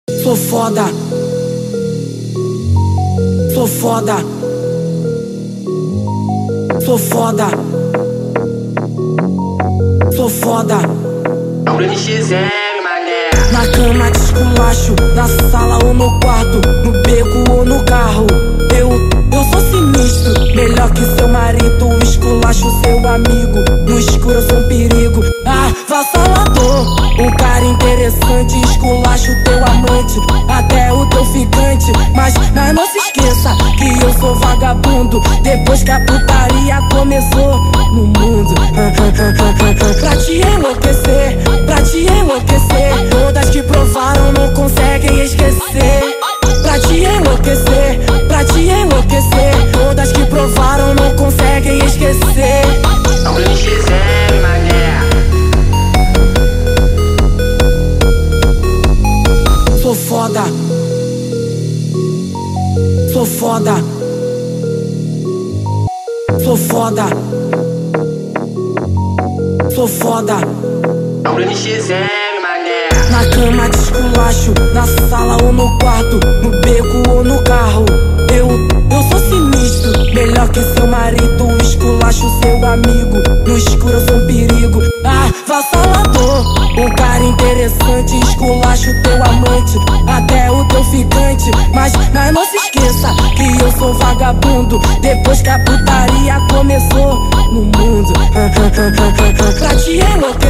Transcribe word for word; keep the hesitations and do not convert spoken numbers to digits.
Sou foda, sou foda, sou foda, sou foda. É um grande X M, mané. Na cama de esculacho, na sala ou no quarto, no beco ou no carro. Eu, eu sou sinistro, melhor que seu marido. Esculacho seu amigo, no escuro eu sou um perigo. Ah, vassalador, um cara interessante. Esculacho teu amante, até o teu ficante. Mas, mas não se esqueça que eu sou vagabundo. Depois que a putaria começou no mundo. Pra te enlouquecer, pra te enlouquecer. Todas que provaram não conseguem esquecer. Pra te enlouquecer, pra te enlouquecer. Todas que provaram não conseguem esquecer. É um grande X M, mané. Sou foda, sou foda, sou foda, sou foda. É um grande X M, mané. Na cama de esculacho, na sala ou no quarto, no beco ou no carro. Eu, eu sou sinistro, melhor que seu marido. Esculacho seu amigo, no escuro eu sou um perigo. Ah, vassalador, um cara interessante. Esculacho teu amante, até o teu ficante. Mas, mas não se esqueça que eu sou vagabundo. Depois que a putaria começou no mundo. Pra te enlouquecer,